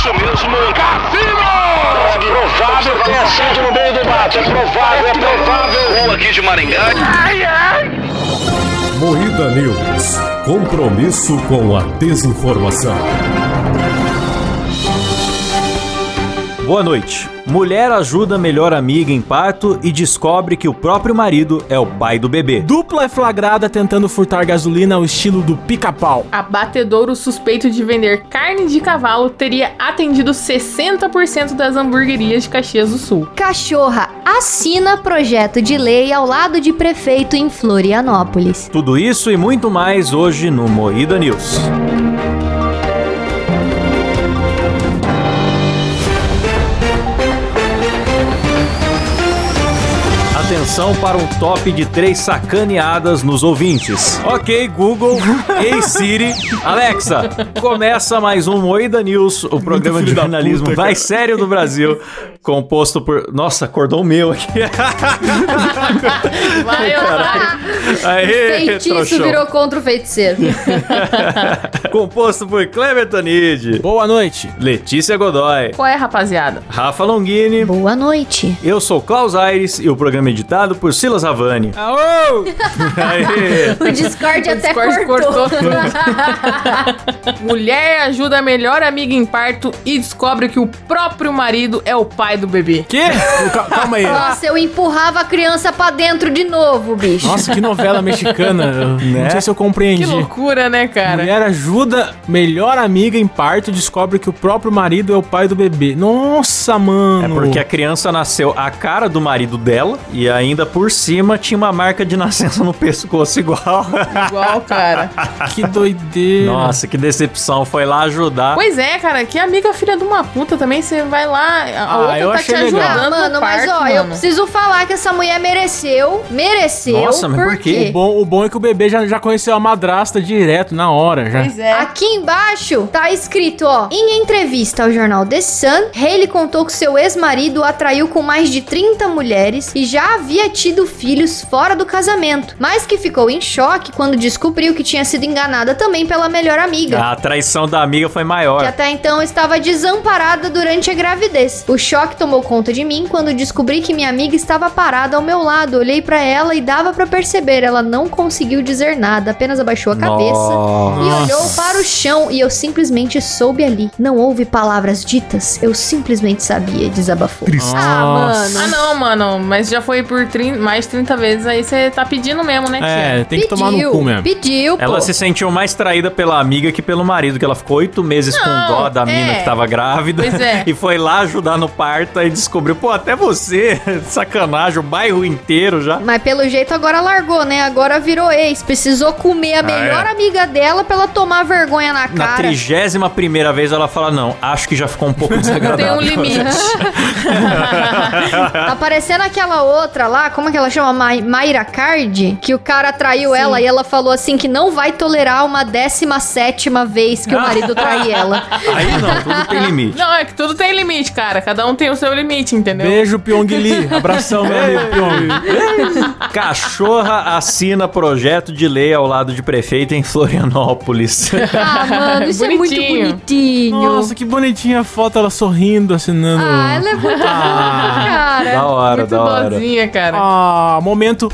isso mesmo, Cassino! É provável que tenha sido no meio do mato, é provável. Rua aqui de Maringá. Ai, ai! Moída News. Compromisso com a desinformação. Boa noite. Mulher ajuda melhor amiga em parto e descobre que o próprio marido é o pai do bebê. Dupla é flagrada tentando furtar gasolina ao estilo do pica-pau. Abatedouro suspeito de vender carne de cavalo teria atendido 60% das hamburguerias de Caxias do Sul. Cachorra assina projeto de lei ao lado de prefeito em Florianópolis. Tudo isso e muito mais hoje no Moída News. Atenção para um top de 3 sacaneadas nos ouvintes. Ok, Google, Hey Siri, Alexa, começa mais um Moída News, o programa de jornalismo mais sério do Brasil, composto por... Nossa, acordou o meu aqui. Vai, Aê, Feitiço trouxão. virou contra o feiticeiro. Composto por Cleber Tanid, Boa noite. Letícia Godoy, Qual é, rapaziada? Rafa Longini. Boa noite. Eu sou Klaus Aires e o programa é editado por Silas Havani. Aô! Aê. O Discord até Discord cortou. tudo. Mulher ajuda a melhor amiga em parto e descobre que o próprio marido é o pai do bebê. Que? Calma aí. Nossa, eu empurrava a criança pra dentro de novo, bicho. Nossa, que novela mexicana. Não sei se eu compreendi. Que loucura, né, cara? Mulher ajuda melhor amiga em parto e descobre que o próprio marido é o pai do bebê. Nossa, mano. É porque a criança nasceu a cara do marido dela e ainda por cima tinha uma marca de nascença no pescoço igual. Igual, cara. Que doideira. Nossa, que decepção. Foi lá ajudar. Pois é, cara, que amiga filha de uma puta também, você vai lá, a outra eu tá te achei legal. ajudando Mano, no mas parto, ó, eu mano. preciso falar que essa mulher mereceu. Nossa, mas por quê? O bom é que o bebê já conheceu a madrasta direto, na hora, já. Pois é. Aqui embaixo tá escrito, ó: em entrevista ao jornal The Sun, Hailey contou que seu ex-marido o atraiu com mais de 30 mulheres e já havia tido filhos fora do casamento, mas que ficou em choque quando descobriu que tinha sido enganada também pela melhor amiga, A traição da amiga foi que maior. até então estava desamparada durante a gravidez. O choque tomou conta de mim quando descobri que minha amiga estava parada ao meu lado. Olhei pra ela e dava pra perceber, ela não conseguiu dizer nada, apenas abaixou a cabeça e olhou para o chão e eu simplesmente soube ali. Não houve palavras ditas, eu simplesmente sabia, desabafou. Ah, mano. Ah, não, mano, mas já foi por mais 30 vezes, aí você tá pedindo mesmo, né, tia? É, tem que tomar no cu mesmo. Pediu, pô. Ela se sentiu mais traída pela amiga que pelo marido, que ela ficou 8 meses com dó da mina que tava grávida. Pois é. E foi lá ajudar no parto e descobriu, pô, até você, sacanagem, o bairro inteiro já. Mas pelo jeito agora largou, né? Agora virou ex. Precisou comer a melhor amiga dela pra ela tomar vergonha na Na cara. 31ª vez ela fala, não, acho que já ficou um pouco desagradável. Tem um limite. Tá parecendo aquela outra lá, como é que ela chama? Mayra Card, que o cara traiu ela e ela falou assim que não vai tolerar uma 17ª vez que o marido trai ela. Aí não, tudo tem limite. Não, é que tudo tem limite, cara. Cada um tem o seu limite, entendeu? Beijo, Pyong Lee. Abração, meu amigo Pyong. Cachorra assina projeto de lei ao lado de prefeito em Florianópolis. Ah, mano, isso é muito Bonitinho. bonitinho. Nossa, que bonitinha a foto, ela sorrindo, assinando. Ah, ela é muito fofa, cara. Da hora, Muito da hora. boazinha, cara. Ah, momento.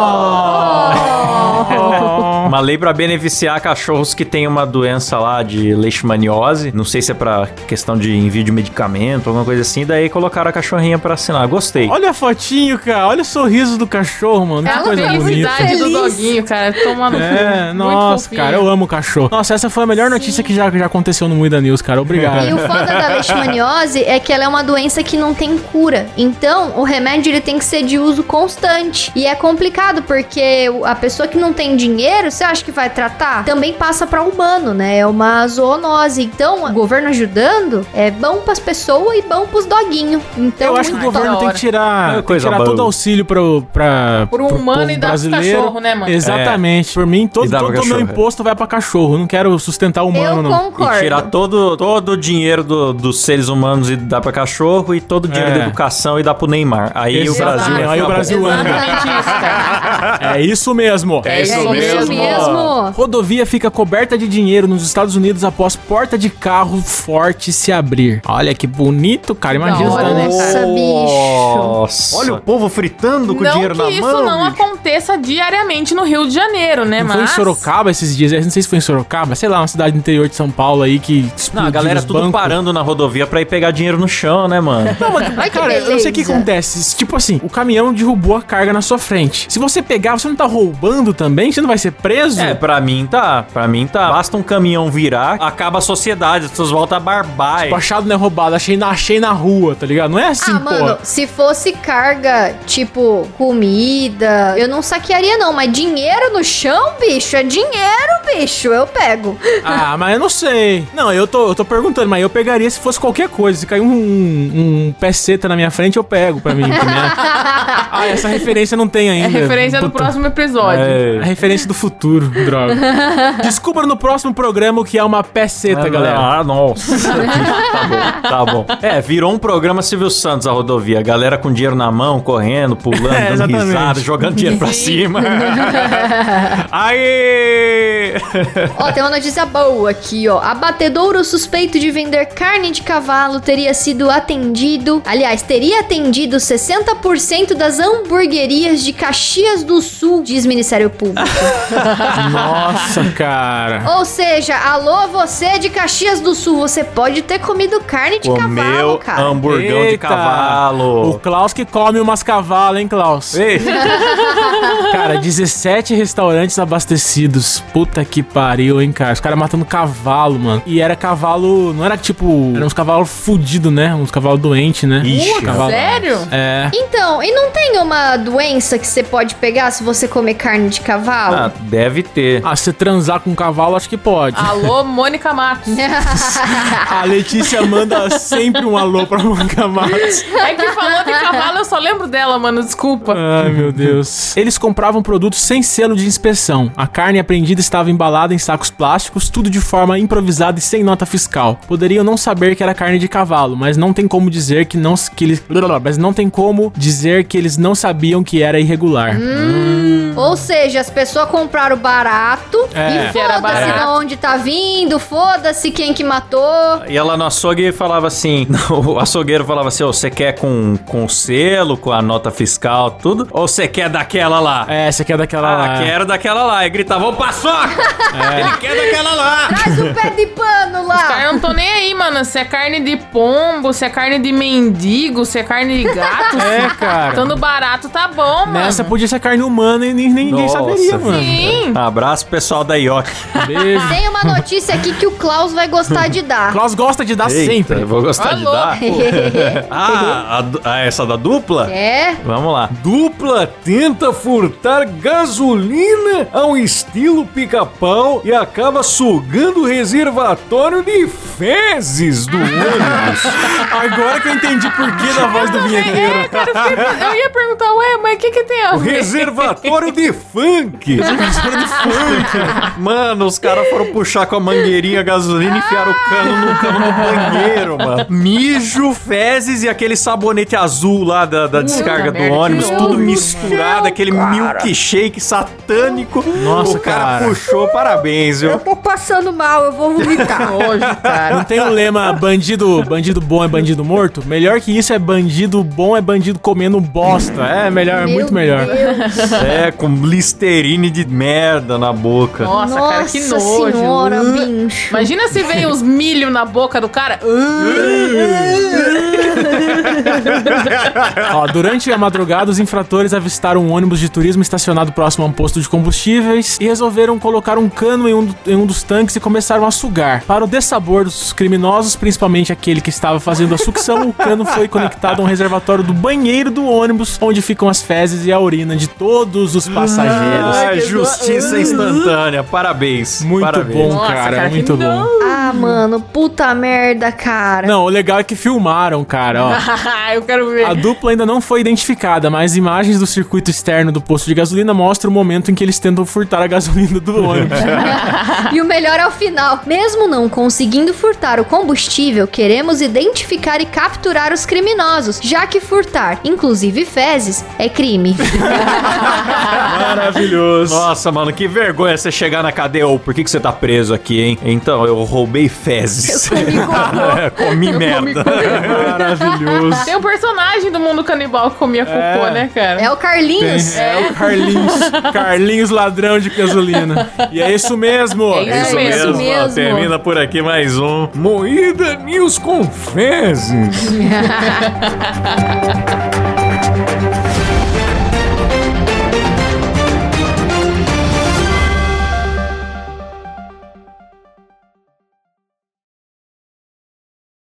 Uma lei pra beneficiar cachorros que têm uma doença lá de leishmaniose. Não sei se é pra questão de envio de medicamento, alguma coisa assim. Daí colocaram a cachorrinha pra assinar. Gostei. Olha a fotinho, cara. Olha o sorriso do cachorro, mano. Que Ela coisa bonita. felicidade do doguinho, cara. Tomando É, muito nossa, fofinho. cara, eu amo cachorro. Nossa, essa foi a melhor notícia que já aconteceu no Moída News, cara. Obrigado. E o foda da leishmaniose é que ela é uma doença que não tem cura. Então, o remédio ele tem que ser de uso constante. E é complicado porque a pessoa que não tem dinheiro, você acha que vai tratar? Também passa pra humano, né? É uma zoonose. Então, o governo ajudando é bom pras pessoas e bom pros doguinhos. Então, Eu acho que o muito governo da tem hora. que tirar, Coisa todo boa. auxílio pro humano povo e dar pro brasileiro. cachorro, né, mano? Exatamente. Por mim, todo E dá pro o meu cachorro, imposto vai pra cachorro. Eu não quero sustentar o humano, Eu não. concordo. E tirar todo o dinheiro dos seres humanos e dar pra cachorro e todo o dinheiro É. da educação e dar pro Neymar. Aí o Exatamente. Brasil Aí o Brasilândia. Exatamente isso, cara. É isso mesmo. É isso mesmo. Rodovia fica coberta de dinheiro nos Estados Unidos após porta de carro forte se abrir. Olha que bonito, cara. Imagina isso, Da hora, né? Nossa, bicho. Nossa. Olha o povo fritando com Não dinheiro na que isso mão. não bicho. aconteça diariamente no Rio de Janeiro, né? Não Mas foi em Sorocaba esses dias? Eu não sei se foi em Sorocaba. Sei lá, uma cidade do interior de São Paulo aí que explodiu Não, a galera os tudo bancos. parando na rodovia pra ir pegar dinheiro no chão, né, mano? Não, mas, Ai, que cara, eu não sei o que beleza. acontece. Tipo assim, o caminhão derrubou a carga na sua frente. Se você pegar, você não tá roubando também? Você não vai ser preso? É, pra mim tá. Pra mim tá. Basta um caminhão virar, acaba a sociedade, as pessoas voltam a barbar. Tipo, achado não é roubado, achei na rua, tá ligado? Não é assim, pô. Mano, se fosse carga, tipo, comida, eu não saquearia não, mas dinheiro no chão, bicho, é dinheiro, bicho, eu pego. Ah, mas eu não sei. Não, eu tô perguntando, mas eu pegaria se fosse qualquer coisa. Se cair um peceta na minha frente, eu pego pra mim. Ah, essa referência não tem ainda. é referência do Puta. próximo episódio. A referência do futuro, droga. Descubra no próximo programa o que é uma peceta, galera. Ah, nossa. Tá bom. É, virou um programa Silvio Santos a rodovia. A galera com dinheiro na mão, correndo, pulando, dando exatamente. risada, jogando dinheiro pra cima. Aí! Ó, tem uma notícia boa aqui, ó. Abatedouro suspeito de vender carne de cavalo teria sido atendido. Aliás, teria atendido 60% das hamburguerias de Caxias do Sul, diz Ministério Público. Nossa, cara. Ou seja, alô, você de Caxias do Sul, você pode ter comido carne de cavalo, Comeu cara. hamburgão de Eita. cavalo. O Klaus que come umas cavalas, hein, Klaus? Ei, Cara, 17 restaurantes abastecidos. Puta que pariu, hein, cara. Os caras matando cavalo, mano. E era cavalo... Não era tipo... Era uns cavalos fudidos, né? Uns cavalos doentes, né? Ixi, Cavalo- Sério? É. Então, e não tem uma doença que você pode pegar se você comer carne de cavalo? ah, deve ter. Ah, se você transar com um cavalo, acho que pode. Alô, Mônica Matos. A Letícia manda sempre um alô pra Mônica Matos. É que falou de cavalo, eu só lembro dela, mano. Desculpa. Ai, meu Deus. Eles compravam produtos sem selo de inspeção. A carne apreendida estava embalada em sacos plásticos, tudo de forma improvisada e sem nota fiscal. Poderiam não saber que era carne de cavalo, mas não tem como dizer que eles não sabiam que era irregular. Ou seja, as pessoas compraram barato É. e Que era foda-se barato. de onde tá vindo, foda-se quem que matou. E ela no açougue falava assim, o açougueiro falava assim, você quer com selo, com a nota fiscal, tudo? Ou você quer daquela lá? É, essa aqui é daquela lá. Quero daquela lá. E gritava, ô paçoca! Ele quer daquela lá! Traz o pé de pano lá. Cara, eu não tô nem aí, mano. Se é carne de pombo, se é carne de mendigo, se é carne de gato. É, cara. Estando barato, tá bom, mano. Nessa podia ser carne humana e ninguém Nossa, saberia, mano. Sim. Abraço pessoal da IOC. Beijo. Tem uma notícia aqui que o Klaus vai gostar de dar. Klaus gosta de dar sempre. Eu vou gostar de Alô. dar. Essa da dupla? É? Vamos lá. Dupla tenta furtar gasolina ao estilo pica-pau e acaba sugando o reservatório de fezes do ônibus. Agora que eu entendi por que da voz do vinheteiro. É, cara, eu ia perguntar, ué, mas o que tem a O ver? reservatório de funk. Mano, os caras foram puxar com a mangueirinha a gasolina e enfiaram o cano no banheiro, mano. Mijo, fezes e aquele sabonete azul lá da descarga do merda, ônibus, que tudo nojo. misturado, aquele milkshake satânico. Nossa, o cara cara. puxou, parabéns, viu? Tô passando mal, eu vou vomitar. Nojo, cara. Não tem o lema bandido bom é bandido morto? Melhor que isso é bandido bom é bandido comendo bosta. É melhor, Meu muito melhor. Deus. É, com listerine de merda na boca. Nossa, cara, que Nossa nojo. senhora, bicho. Imagina se veio os milho na boca do cara. Ó, durante a madrugada, os infratores avistaram um ônibus de turismo estacionado próximo a um posto de combustíveis e resolveram colocar um cano em um dos tanques e começaram a sugar. Para o dessabor dos criminosos, principalmente aquele que estava fazendo a sucção, o cano foi conectado a um reservatório do banheiro do ônibus, onde ficam as fezes e a urina de todos os passageiros. Ah, justiça instantânea. Parabéns. Muito Parabéns. bom, Nossa, cara, cara, muito que bom. nojo. Ah, mano, puta merda, cara. Não, o legal é que filmaram, cara, ó. Eu quero ver. A dupla ainda não foi identificada, mas imagens do circuito externo do posto de gasolina mostram o momento em que eles tentam furtar a gasolina do ônibus. E o melhor é o final. Mesmo não conseguindo furtar o combustível, queremos identificar e capturar os criminosos, já que furtar, inclusive fezes, é crime. Maravilhoso. Nossa, mano, que vergonha você chegar na cadeia. Ô, por que você tá preso aqui, hein? Então, eu roubei fezes. Eu comi cocô. Comi merda. Maravilhoso. Tem um personagem do mundo canibal que comia cocô, né, cara? É o Carlinhos. É o Carlinhos. Carlinhos ladrão de gasolina. E é isso mesmo. É isso mesmo. Ó, termina por aqui mais um. Moída News com fezes.